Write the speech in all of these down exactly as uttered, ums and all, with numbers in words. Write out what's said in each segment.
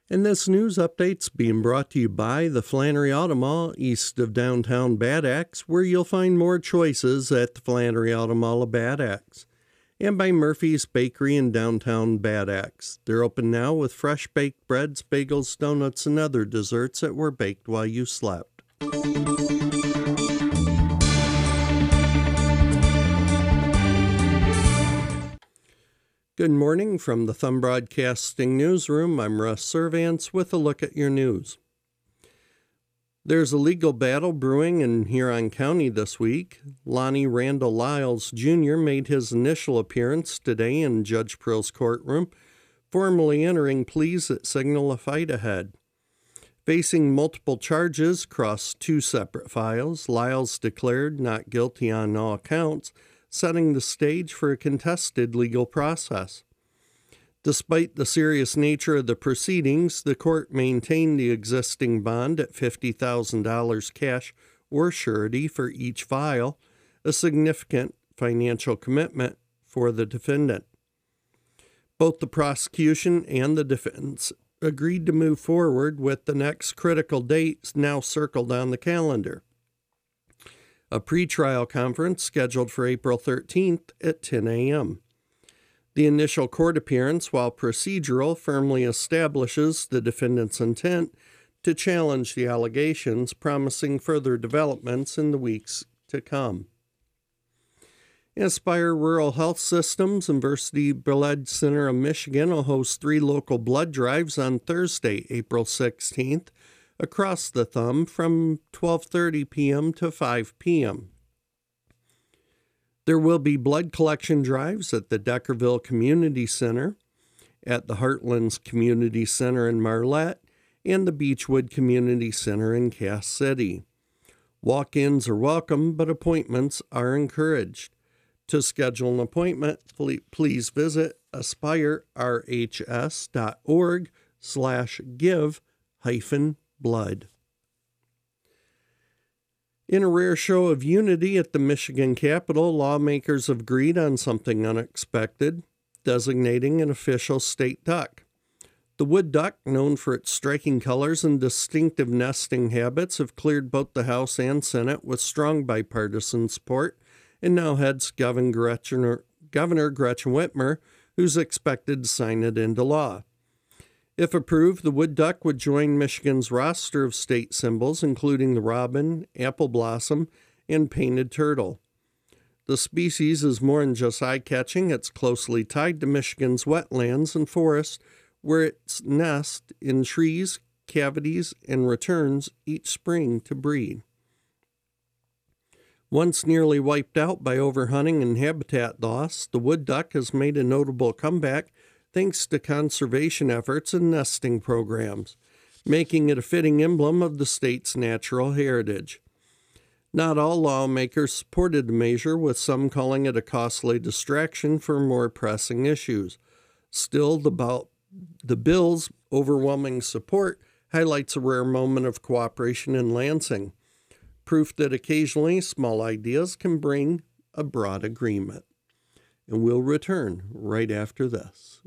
And this news update's being brought to you by the Flannery Auto Mall east of downtown Bad Axe, where you'll find more choices at the Flannery Auto Mall of Bad Axe. And by Murphy's Bakery in downtown Bad Axe. They're open now with fresh baked breads, bagels, donuts, and other desserts that were baked while you slept. Good morning from the Thumb Broadcasting Newsroom. I'm Russ Servance with a look at your news. There's a legal battle brewing in Huron County this week. Lonnie Randall Lyles Junior made his initial appearance today in Judge Prill's courtroom, formally entering pleas that signal a fight ahead. Facing multiple charges across two separate files, Lyles declared not guilty on all counts, setting the stage for a contested legal process. Despite the serious nature of the proceedings, the court maintained the existing bond at fifty thousand dollars cash or surety for each file, a significant financial commitment for the defendant. Both the prosecution and the defense agreed to move forward with the next critical date now circled on the calendar. A pretrial conference scheduled for April thirteenth at ten a.m. The initial court appearance, while procedural, firmly establishes the defendant's intent to challenge the allegations, promising further developments in the weeks to come. Aspire Rural Health Systems and Versiti Blood Center of Michigan will host three local blood drives on Thursday, April sixteenth, across the Thumb from twelve thirty p.m. to five p.m. There will be blood collection drives at the Deckerville Community Center, at the Heartlands Community Center in Marlette, and the Beechwood Community Center in Cass City. Walk-ins are welcome, but appointments are encouraged. To schedule an appointment, please visit aspirerhs.org slash give hyphen blood. In a rare show of unity at the Michigan Capitol, lawmakers have agreed on something unexpected, designating an official state duck. The wood duck, known for its striking colors and distinctive nesting habits, have cleared both the House and Senate with strong bipartisan support, and now heads Governor Gretchen, Governor Gretchen Whitmer, who's expected to sign it into law. If approved, the wood duck would join Michigan's roster of state symbols, including the robin, apple blossom, and painted turtle. The species is more than just eye-catching. It's closely tied to Michigan's wetlands and forests, where it nests in trees, cavities, and returns each spring to breed. Once nearly wiped out by overhunting and habitat loss, the wood duck has made a notable comeback thanks to conservation efforts and nesting programs, making it a fitting emblem of the state's natural heritage. Not all lawmakers supported the measure, with some calling it a costly distraction for more pressing issues. Still, the, the bill's overwhelming support highlights a rare moment of cooperation in Lansing, proof that occasionally small ideas can bring a broad agreement. And we'll return right after this.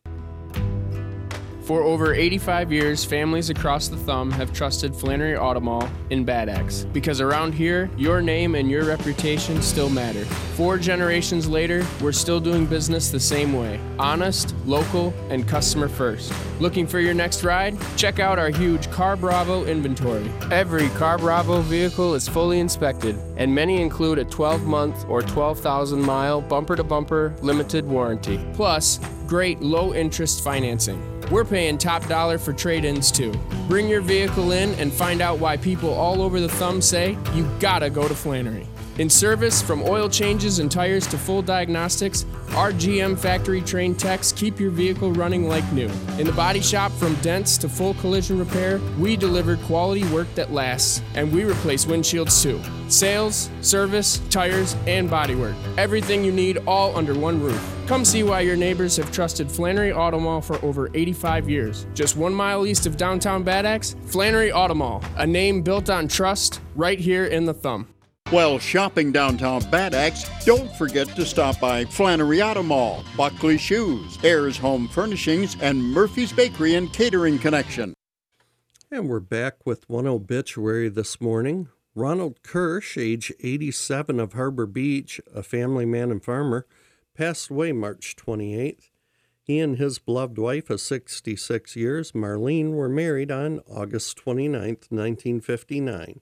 For over eighty-five years, families across the Thumb have trusted Flannery Auto Mall in Bad Axe, because around here, your name and your reputation still matter. Four generations later, we're still doing business the same way. Honest, local, and customer first. Looking for your next ride? Check out our huge Car Bravo inventory. Every Car Bravo vehicle is fully inspected, and many include a twelve-month or twelve thousand mile bumper-to-bumper limited warranty. Plus, great low-interest financing. We're paying top dollar for trade-ins too. Bring your vehicle in and find out why people all over the Thumb say you gotta go to Flannery. In service, from oil changes and tires to full diagnostics, our G M factory-trained techs keep your vehicle running like new. In the body shop, from dents to full collision repair, we deliver quality work that lasts, and we replace windshields too. Sales, service, tires, and bodywork. Everything you need all under one roof. Come see why your neighbors have trusted Flannery Auto Mall for over eighty-five years. Just one mile east of downtown Bad Axe, Flannery Auto Mall, a name built on trust right here in the Thumb. While shopping downtown Bad Axe, don't forget to stop by Flannery Auto Mall, Buckley Shoes, Ayers Home Furnishings, and Murphy's Bakery and Catering Connection. And we're back with one obituary this morning. Ronald Kirsch, age eighty-seven, of Harbor Beach, a family man and farmer, passed away March twenty-eighth. He and his beloved wife of sixty-six years, Marlene, were married on August twenty-ninth, nineteen fifty-nine.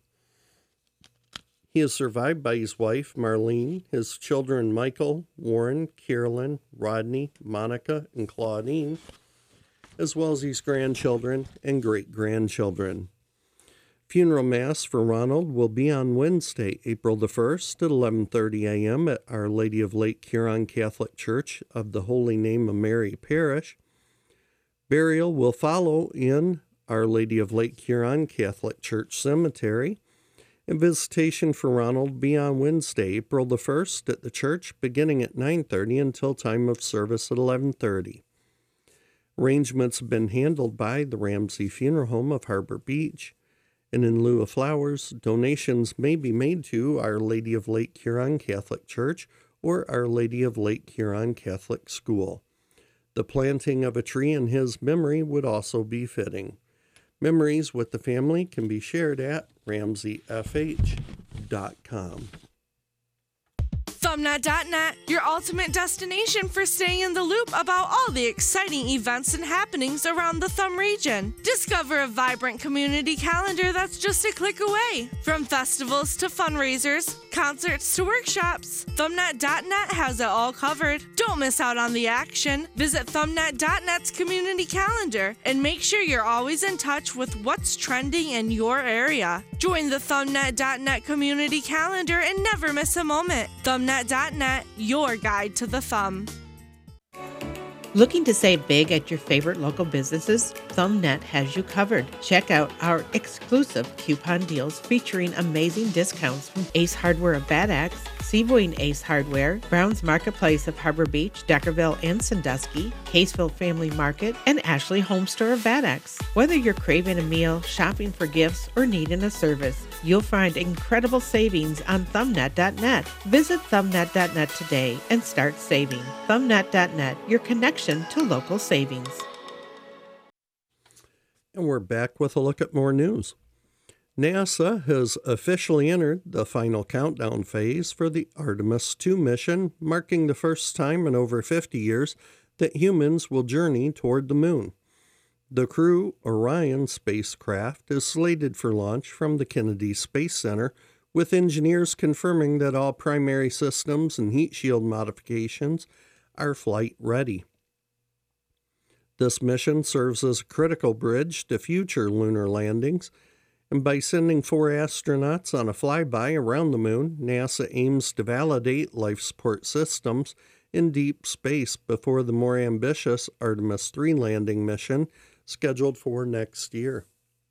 He is survived by his wife, Marlene, his children, Michael, Warren, Carolyn, Rodney, Monica, and Claudine, as well as his grandchildren and great-grandchildren. Funeral Mass for Ronald will be on Wednesday, April the first at eleven thirty a.m. at Our Lady of Lake Huron Catholic Church of the Holy Name of Mary Parish. Burial will follow in Our Lady of Lake Huron Catholic Church Cemetery. And visitation for Ronald will be on Wednesday, April the first at the church, beginning at nine thirty until time of service at eleven thirty. Arrangements have been handled by the Ramsey Funeral Home of Harbor Beach, and in lieu of flowers, donations may be made to Our Lady of Lake Huron Catholic Church or Our Lady of Lake Huron Catholic School. The planting of a tree in his memory would also be fitting. Memories with the family can be shared at ramsey f h dot com. Thumbnut dot net, your ultimate destination for staying in the loop about all the exciting events and happenings around the Thumb region. Discover a vibrant community calendar that's just a click away. From festivals to fundraisers, concerts to workshops, Thumbnut dot net has it all covered. Don't miss out on the action. Visit Thumbnut dot net's community calendar and make sure you're always in touch with what's trending in your area. Join the Thumbnut dot net community calendar and never miss a moment. Thumbnut dot net, your guide to the thumb. Looking to save big at your favorite local businesses? ThumbNet has you covered. Check out our exclusive coupon deals featuring amazing discounts from Ace Hardware of Bad Axe, Seaboyne Ace Hardware, Brown's Marketplace of Harbor Beach, Deckerville and Sandusky, Caseville Family Market, and Ashley Home Store of Bad Axe. Whether you're craving a meal, shopping for gifts, or needing a service, you'll find incredible savings on Thumbnet dot net. Visit Thumbnet dot net today and start saving. Thumbnet dot net, your connection to local savings. And we're back with a look at more news. NASA has officially entered the final countdown phase for the Artemis two mission, marking the first time in over fifty years that humans will journey toward the moon. The Crew Orion spacecraft is slated for launch from the Kennedy Space Center, with engineers confirming that all primary systems and heat shield modifications are flight ready. This mission serves as a critical bridge to future lunar landings, and by sending four astronauts on a flyby around the moon, NASA aims to validate life support systems in deep space before the more ambitious Artemis three landing mission scheduled for next year.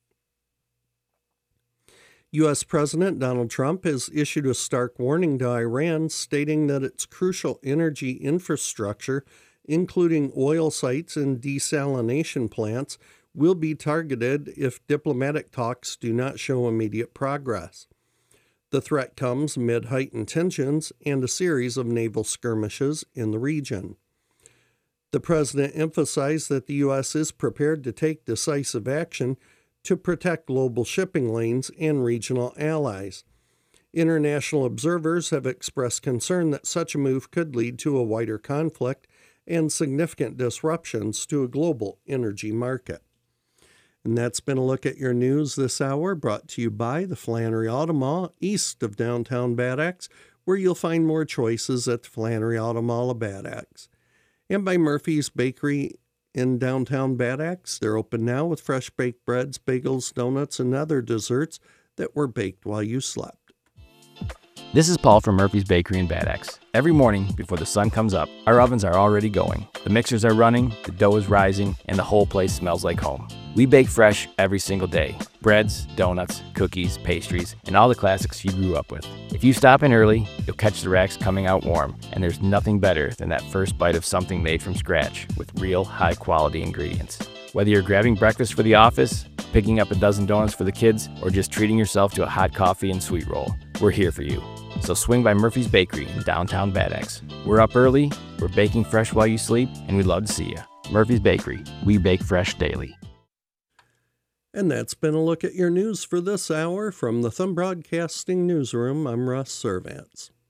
U S President Donald Trump has issued a stark warning to Iran, stating that its crucial energy infrastructure, including oil sites and desalination plants, will be targeted if diplomatic talks do not show immediate progress. The threat comes amid heightened tensions and a series of naval skirmishes in the region. The president emphasized that the U S is prepared to take decisive action to protect global shipping lanes and regional allies. International observers have expressed concern that such a move could lead to a wider conflict and significant disruptions to a global energy market. And that's been a look at your news this hour, brought to you by the Flannery Auto Mall, east of downtown Bad Axe, where you'll find more choices at the Flannery Auto Mall of Bad Axe. And by Murphy's Bakery in downtown Bad Axe. They're open now with fresh baked breads, bagels, donuts, and other desserts that were baked while you slept. This is Paul from Murphy's Bakery in Bad Axe. Every morning before the sun comes up, our ovens are already going. The mixers are running, the dough is rising, and the whole place smells like home. We bake fresh every single day. Breads, donuts, cookies, pastries, and all the classics you grew up with. If you stop in early, you'll catch the racks coming out warm, and there's nothing better than that first bite of something made from scratch with real high-quality ingredients. Whether you're grabbing breakfast for the office, picking up a dozen donuts for the kids, or just treating yourself to a hot coffee and sweet roll, we're here for you. So swing by Murphy's Bakery in downtown Bad Axe. We're up early, we're baking fresh while you sleep, and we'd love to see you. Murphy's Bakery, we bake fresh daily. And that's been a look at your news for this hour. From the Thumb Broadcasting Newsroom, I'm Russ Servants.